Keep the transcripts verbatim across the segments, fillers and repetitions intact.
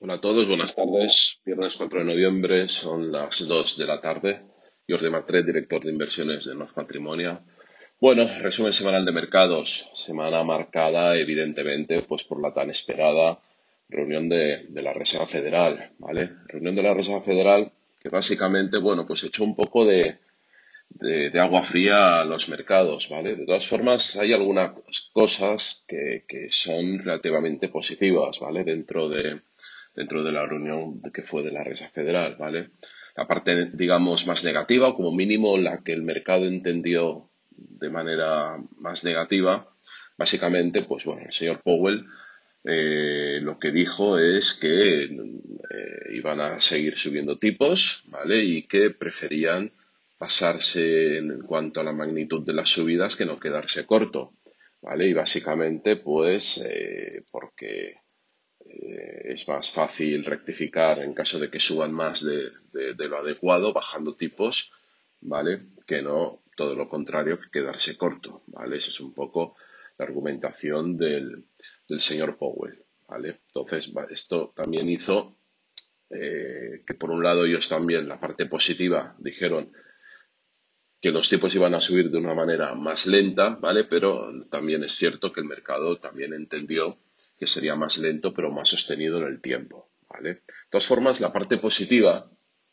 Hola a todos, buenas tardes. Viernes cuatro de noviembre, son las dos de la tarde. Jordi Martret, director de inversiones de North Patrimonio. Bueno, resumen semanal de mercados. Semana marcada, evidentemente, pues por la tan esperada reunión de, de la Reserva Federal, ¿vale? Reunión de la Reserva Federal que básicamente, bueno, pues echó un poco de, de, de agua fría a los mercados, ¿vale? De todas formas, hay algunas cosas que, que son relativamente positivas, ¿vale? Dentro de, dentro de la reunión de- que fue de la Reserva Federal, ¿vale? La parte, digamos, más negativa, o como mínimo la que el mercado entendió de manera más negativa, básicamente, pues bueno, el señor Powell eh, lo que dijo es que eh, iban a seguir subiendo tipos, ¿vale? Y que preferían pasarse en cuanto a la magnitud de las subidas que no quedarse corto, ¿vale? Y básicamente, pues, eh, porque eh, es más fácil rectificar en caso de que suban más de, de- de lo adecuado, bajando tipos, ¿vale? Que no todo lo contrario, que quedarse corto, ¿vale? Esa es un poco la argumentación del, del señor Powell, ¿vale? Entonces, va- esto también hizo eh, que por un lado ellos también, la parte positiva, dijeron que los tipos iban a subir de una manera más lenta, ¿vale? Pero también es cierto que el mercado también entendió que sería más lento, pero más sostenido en el tiempo, ¿vale? De todas formas, la parte positiva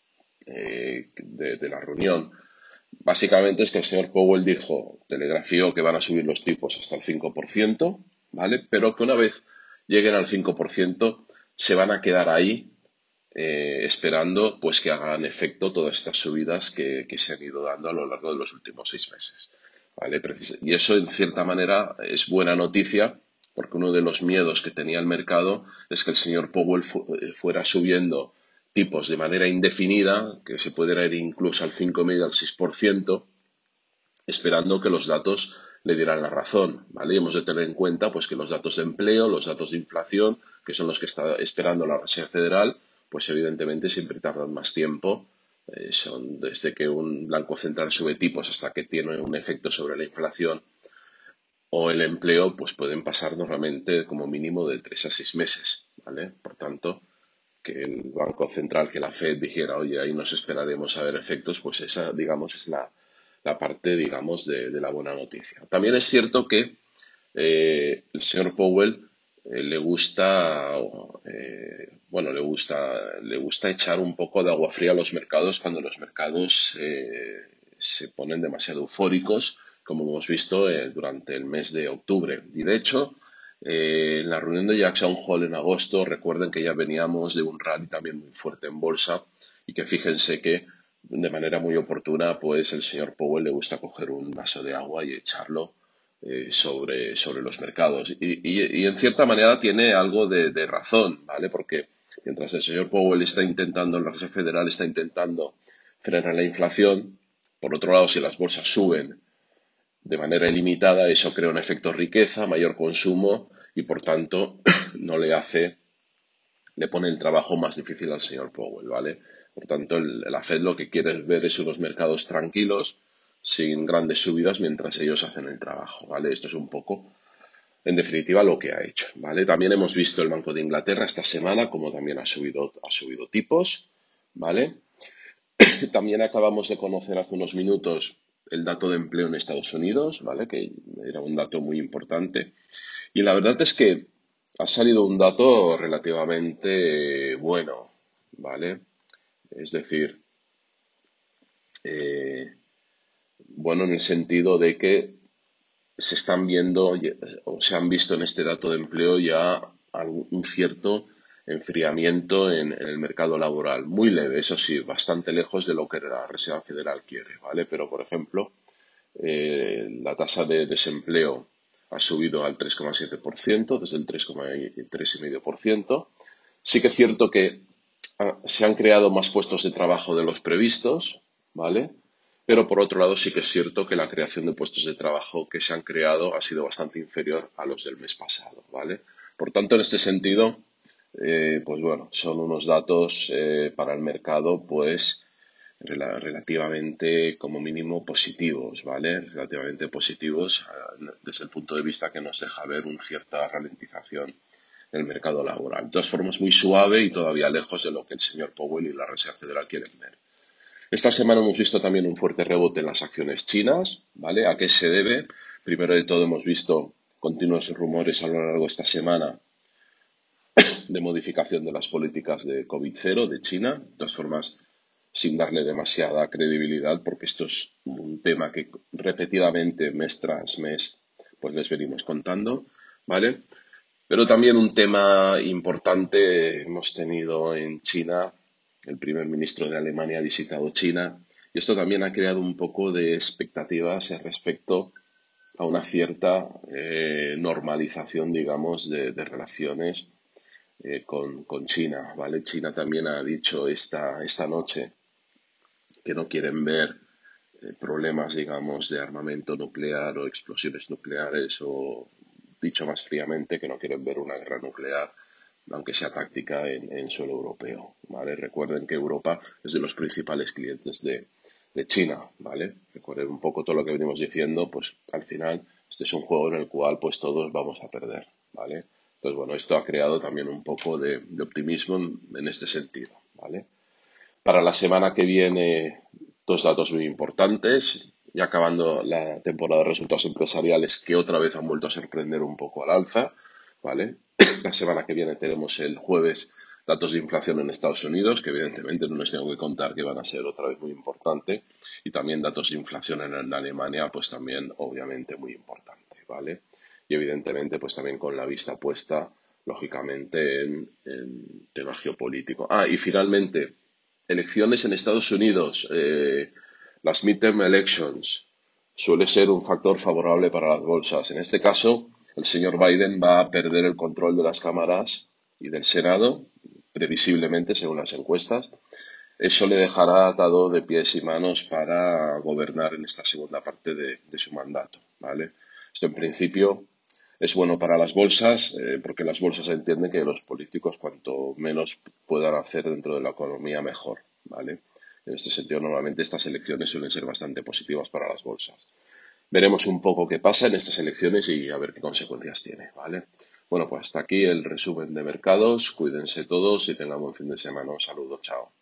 eh, de, de la reunión básicamente es que el señor Powell dijo, telegrafió que van a subir los tipos hasta el cinco por ciento, ¿vale? Pero que una vez lleguen al cinco por ciento se van a quedar ahí eh, esperando pues que hagan efecto todas estas subidas que, que se han ido dando a lo largo de los últimos seis meses. ¿Vale? Precis- Y eso, en cierta manera, es buena noticia, porque uno de los miedos que tenía el mercado es que el señor Powell fu- eh, fuera subiendo tipos de manera indefinida, que se pudiera ir incluso al cinco coma cinco al seis por ciento, esperando que los datos le dieran la razón, ¿vale? Y hemos de tener en cuenta pues que los datos de empleo, los datos de inflación, que son los que está esperando la Reserva Federal, pues evidentemente siempre tardan más tiempo. Eh, son desde que un banco central sube tipos hasta que tiene un efecto sobre la inflación o el empleo, pues pueden pasar normalmente como mínimo de tres a seis meses, ¿vale? Por tanto, que el Banco Central, que la Fed dijera, oye, ahí nos esperaremos a ver efectos, pues esa, digamos, es la, la parte, digamos, de, de la buena noticia. También es cierto que eh, el señor Powell eh, le gusta, eh, bueno, le gusta, le gusta echar un poco de agua fría a los mercados cuando los mercados eh, se ponen demasiado eufóricos, como hemos visto eh, durante el mes de octubre. Y de hecho, eh, en la reunión de Jackson Hole en agosto, recuerden que ya veníamos de un rally también muy fuerte en bolsa y que fíjense que de manera muy oportuna, pues el señor Powell le gusta coger un vaso de agua y echarlo eh, sobre, sobre los mercados. Y, y- y en cierta manera tiene algo de, de razón, ¿vale? Porque mientras el señor Powell está intentando, la Reserva Federal está intentando frenar la inflación, por otro lado, si las bolsas suben de manera ilimitada, eso crea un efecto riqueza, mayor consumo y por tanto no le hace, le pone el trabajo más difícil al señor Powell, ¿vale? Por tanto, el, la Fed lo que quiere ver es unos mercados tranquilos, sin grandes subidas, mientras ellos hacen el trabajo, ¿vale? Esto es un poco, en definitiva, lo que ha hecho, ¿vale? También hemos visto el Banco de Inglaterra esta semana, como también ha subido, ha subido tipos, ¿vale? También acabamos de conocer hace unos minutos el dato de empleo en Estados Unidos, ¿vale? Que era un dato muy importante. Y la verdad es que ha salido un dato relativamente bueno, ¿vale? Es decir, eh, bueno en el sentido de que se están viendo o se han visto en este dato de empleo ya algún- un cierto enfriamiento en, en el mercado laboral. Muy leve, eso sí, bastante lejos de lo que la Reserva Federal quiere, ¿vale? Pero, por ejemplo, eh, la tasa de desempleo ha subido al tres coma siete por ciento desde el tres coma tres por ciento por ciento. Sí que es cierto que ah, se han creado más puestos de trabajo de los previstos, ¿vale? Pero por otro lado sí que es cierto que la creación de puestos de trabajo que se han creado ha sido bastante inferior a los del mes pasado, ¿vale? Por tanto, en este sentido, eh, pues bueno, son unos datos eh, para el mercado, pues rela- relativamente como mínimo positivos, ¿vale? Relativamente positivos ah, desde el punto de vista que nos deja ver una cierta ralentización el mercado laboral. De todas formas, muy suave y todavía lejos de lo que el señor Powell y la Reserva Federal quieren ver. Esta semana hemos visto también un fuerte rebote en las acciones chinas, ¿vale? ¿A qué se debe? Primero de todo hemos visto continuos rumores a lo largo de esta semana de modificación de las políticas de COVID cero de China, de todas formas sin darle demasiada credibilidad, porque esto es un tema que repetidamente, mes tras mes, pues les venimos contando, ¿vale? Pero también un tema importante hemos tenido en China, el primer ministro de Alemania ha visitado China, y esto también ha creado un poco de expectativas respecto a una cierta eh, normalización, digamos, de, de relaciones eh, con, con China, ¿vale? China también ha dicho esta, esta noche que no quieren ver eh, problemas, digamos, de armamento nuclear o explosiones nucleares o, dicho más fríamente, que no quieren ver una guerra nuclear, aunque sea táctica, en, en suelo europeo, ¿vale? Recuerden que Europa es de los principales clientes de, de China, ¿vale? Recuerden un poco todo lo que venimos diciendo, pues al final este es un juego en el cual pues todos vamos a perder, ¿vale? Entonces, bueno, esto ha creado también un poco de, de optimismo en, en este sentido, ¿vale? Para la semana que viene, dos datos muy importantes. Y acabando la temporada de resultados empresariales que otra vez han vuelto a sorprender un poco al alza, ¿vale? La semana que viene tenemos el jueves datos de inflación en Estados Unidos, que evidentemente no les tengo que contar que van a ser otra vez muy importante, y también datos de inflación en, en Alemania, pues también obviamente muy importante, ¿vale? Y evidentemente pues también con la vista puesta, lógicamente, en, en temas geopolíticos. Ah, y finalmente, elecciones en Estados Unidos, eh, las midterm elections, suele ser un factor favorable para las bolsas. En este caso, el señor Biden va a perder el control de las cámaras y del Senado, previsiblemente, según las encuestas. Eso le dejará atado de pies y manos para gobernar en esta segunda parte de, de su mandato, ¿vale? Esto, en principio, es bueno para las bolsas, eh, porque las bolsas entienden que los políticos cuanto menos puedan hacer dentro de la economía mejor, ¿vale? En este sentido, normalmente estas elecciones suelen ser bastante positivas para las bolsas. Veremos un poco qué pasa en estas elecciones y a ver qué consecuencias tiene, ¿vale? Bueno, pues hasta aquí el resumen de mercados. Cuídense todos y tengan buen fin de semana. Un saludo, chao.